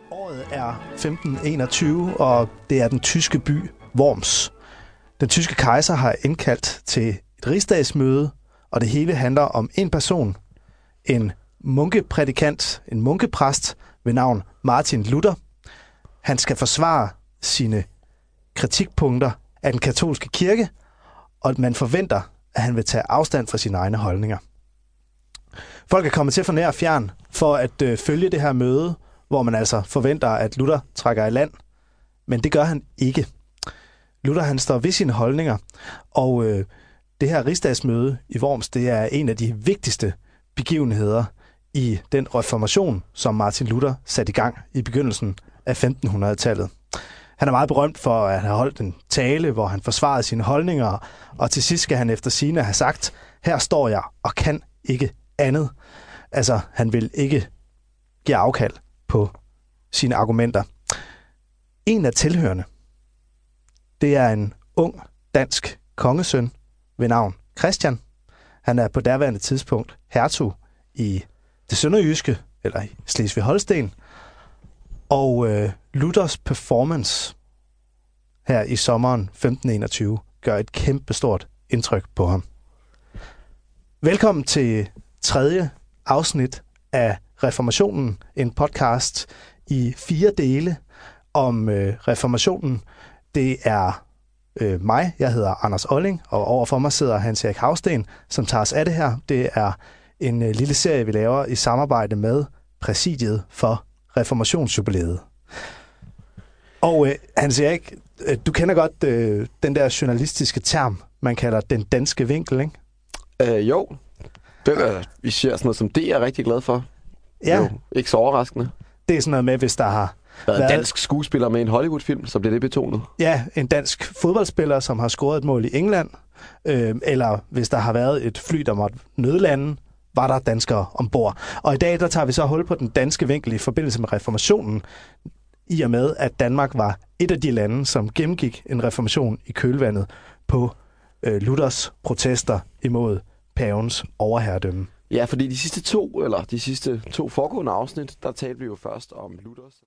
Året er 1521, og det er den tyske by Worms. Den tyske kejser har indkaldt til et rigsdagsmøde, og det hele handler om en person, en munkeprædikant, en munkepræst ved navn Martin Luther. Han skal forsvare sine kritikpunkter af den katolske kirke, og man forventer, at han vil tage afstand fra sine egne holdninger. Folk er kommet til for nær og fjern for at følge det her møde, hvor man altså forventer, at Luther trækker i land. Men det gør han ikke. Luther han står ved sine holdninger, og det her rigsdagsmøde i Worms, det er en af de vigtigste begivenheder i den reformation, som Martin Luther satte i gang i begyndelsen af 1500-tallet. Han er meget berømt for at have holdt en tale, hvor han forsvarede sine holdninger, og til sidst skal han efter sigende have sagt, her står jeg og kan ikke andet. Altså, han vil ikke give afkald på sine argumenter. En af tilhørende, det er en ung dansk kongesøn ved navn Christian. Han er på daværende tidspunkt hertug i det sønderjyske, eller i Slesvig-Holsten. Og Luthers performance her i sommeren 1521 gør et kæmpestort indtryk på ham. Velkommen til tredje afsnit af Reformationen, en podcast i 4 dele om reformationen. Det er mig, jeg hedder Anders Olling, og overfor mig sidder Hans Erik Hausten, som tager os af det her. Det er en lille serie, vi laver i samarbejde med Præsidiet for Reformationsjubilæet. Og Hans Erik, du kender godt den der journalistiske term, man kalder den danske vinkel, ikke? Jo. Vi ser sådan noget som det, er rigtig glad for. Ja. Jo, ikke så overraskende. Det er sådan noget med, hvis der har været en dansk skuespiller med en Hollywood-film, så bliver det betonet. Ja, en dansk fodboldspiller, som har scoret et mål i England, eller hvis der har været et fly, der måtte nødlande, var der danskere ombord. Og i dag, der tager vi så hul på den danske vinkel i forbindelse med reformationen, i og med, at Danmark var et af de lande, som gennemgik en reformation i kølvandet på Luthers protester imod pavens overherredømme. Ja, fordi de sidste to foregående afsnit, der talte vi jo først om Luthers